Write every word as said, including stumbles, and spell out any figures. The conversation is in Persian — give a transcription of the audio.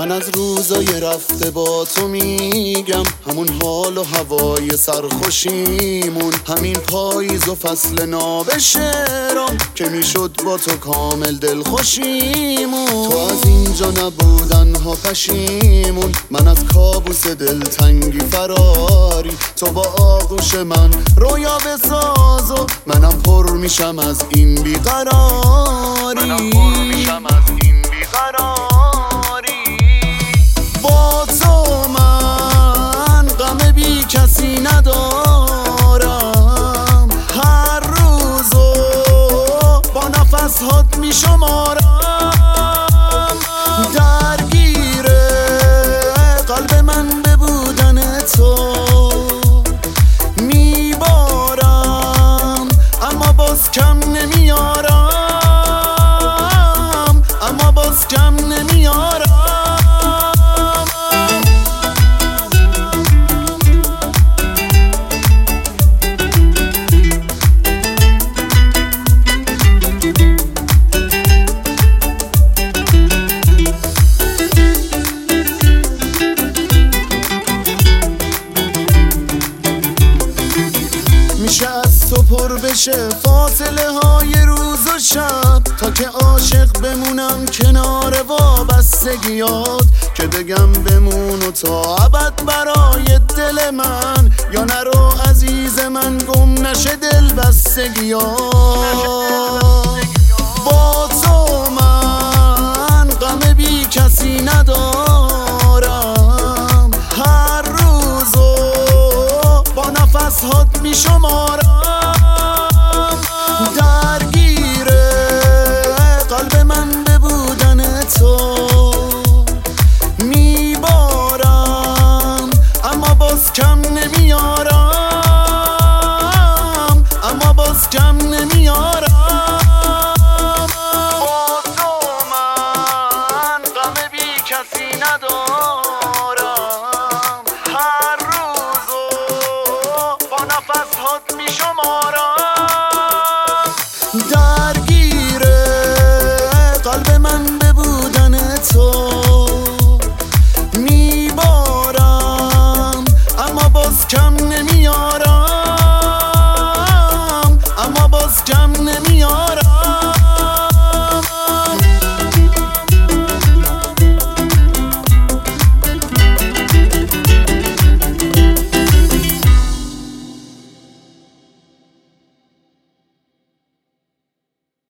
من از روزای رفته با تو میگم، همون حال و هوای سرخوشیمون، همین پاییز و فصل ناب شعرام که میشد با تو کامل دلخوشیمون. تو از اینجا نبودن ها پشیمون، من از کابوس دلتنگی فراری. تو با آغوش من رویا بساز و منم پر میشم از این بیقراری. منم پر میشم از این بیقراری. با تو من غم بی کسی ندارم، هر روزو با نفس هات می شمارم. درگیر قلب من به بودن تو میبارم، اما باز کم نمیارم، اما باز کم نمیارم. میشه از تو پر بشه فاصله های روز و شب، تا که عاشق بمونم کنار وابستگیات، که بگم بمون و تا ابد برای دل من، یا نرو عزیز من گم نشه دل بستگیات.